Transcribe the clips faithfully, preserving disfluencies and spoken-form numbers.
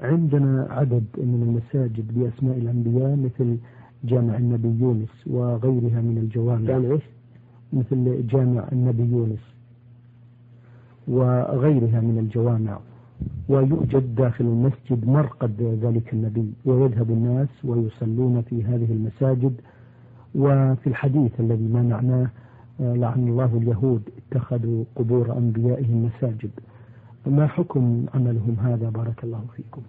عندنا عدد من المساجد بأسماء الأنبياء مثل جامع النبي يونس وغيرها من الجوامع. جامع مثل جامع النبي يونس وغيرها من الجوامع، ويوجد داخل المسجد مرقد ذلك النبي، ويذهب الناس ويصلون في هذه المساجد. وفي الحديث الذي ما معناه لعن الله اليهود اتخذوا قبور أنبيائهم مساجد. ما حكم عملهم هذا بارك الله فيكم؟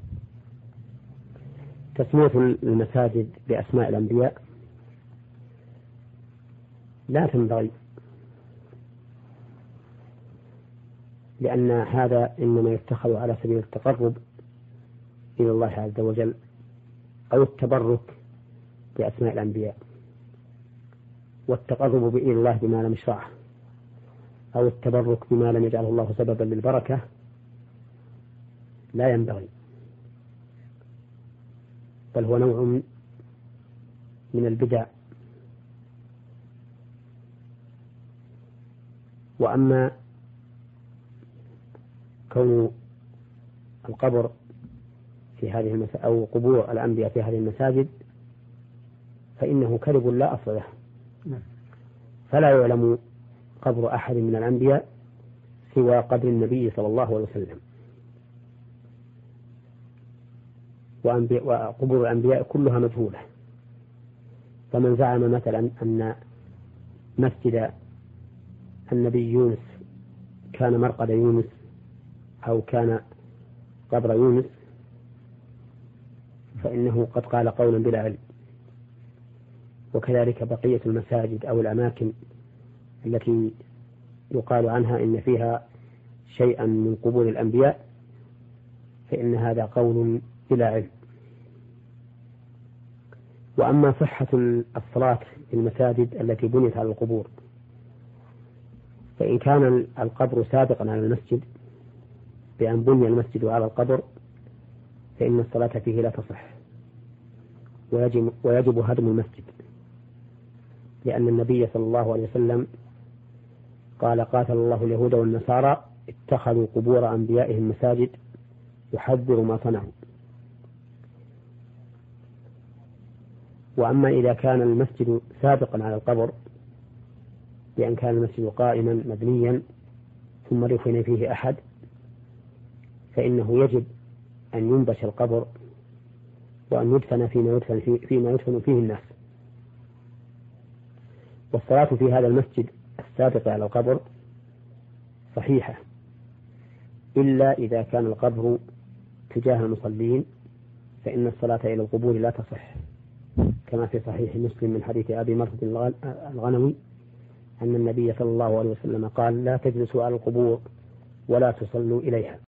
تسمية المساجد بأسماء الأنبياء لا تنبغي، لأن هذا إنما يتخذ على سبيل التقرب إلى الله عز وجل أو التبرك بأسماء الأنبياء، والتقرب إلى الله بما لم يشرعه أو التبرك بما لم يجعله الله سببا للبركة لا ينبغي، بل هو نوع من البدع. وأما كون القبر في هذه المساجد أو قبور الأنبياء في هذه المساجد فإنه كذب لا أصل له، فلا يعلم قبر أحد من الأنبياء سوى قبر النبي صلى الله عليه وسلم، وقبور الأنبياء كلها مجهولة. فمن زعم مثلا أن مسجد النبي يونس كان مرقد يونس أو كان قبر يونس فإنه قد قال قولا بلا علم. وكذلك بقية المساجد أو الأماكن التي يقال عنها إن فيها شيئا من قبور الأنبياء فإن هذا قول بلا علم. وأما صحة الصلاة في المساجد التي بنيت على القبور فإن كان القبر سابقا على المسجد بأن بني المسجد على القبر فإن الصلاة فيه لا تصح، ويجب, ويجب هدم المسجد، لأن النبي صلى الله عليه وسلم قال قاتل الله اليهود والنصارى اتخذوا قبور أنبيائهم مساجد يحذر ما صنعوا. وأما إذا كان المسجد سابقا على القبر بأن كان المسجد قائما مبنيا ثم دفن فيه أحد فإنه يجب أن ينبش القبر وأن يدفن فيما يدفن فيه, فيما يدفن فيه الناس. والصلاة في هذا المسجد السابق على القبر صحيحة إلا إذا كان القبر تجاه المصلين فإن الصلاة إلى القبور لا تصح، كما في صحيح مسلم من حديث أبي مرثد الغنوي أن النبي صلى الله عليه وسلم قال لا تجلسوا على القبور ولا تصلوا إليها.